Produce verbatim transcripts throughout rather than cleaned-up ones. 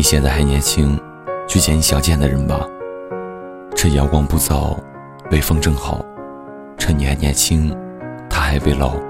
你现在还年轻，去见你想见的人吧。趁阳光不燥，微风正好，趁你还年轻，他还未老。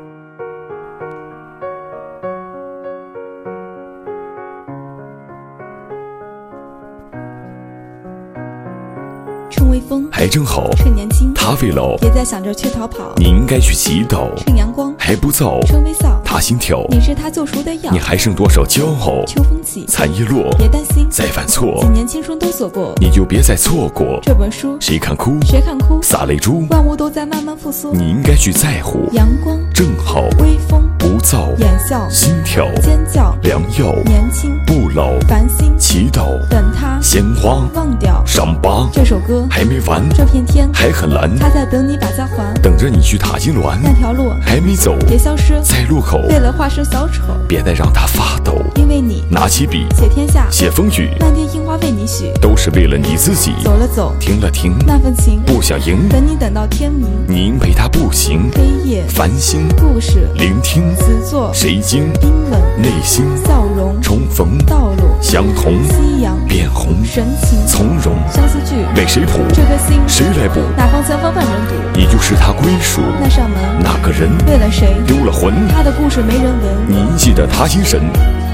趁微风还正好， 趁年轻， 他未老。 别再想着去逃跑， 你应该去祈祷。 趁阳光还不燥， 趁微笑， 他心跳。 你是他救赎的药， 你还剩多少骄傲？ 秋风起， 残叶落， 别担心， 再犯错， 几年青春都错过。 你就别再错过这本书， 谁看哭， 谁看哭， 洒泪珠， 万物都在慢慢复苏。 你应该去在乎。 阳光正好， 微风不燥， 眼笑， 心跳， 尖叫， 良药， 年轻不老， 繁星祈祷， 等他鲜花忘掉伤疤。 这首歌还没完， 这片天还很蓝， 他在等你把家还。 等着你去踏金銮。 那条路还没走， 别消失， 在路口为了化身小丑， 别再让它发抖。 因为你拿起笔写天下， 写风雨， 漫天樱花为你许， 都是为了你自己。 走了走， 停了停， 那份情不想赢， 等你等到天明。 你因为它不行。 黑夜繁星故事聆听， 词作谁惊冰冷内心笑容重逢， 道路相同夕阳变红， 神情从容相思剧为谁谱？ 这颗心谁来补？ 哪方前方万人堵？ 你就是他归属。 那扇门那个人为了谁丢了魂？ 他的故事没人闻。 你记得他心神。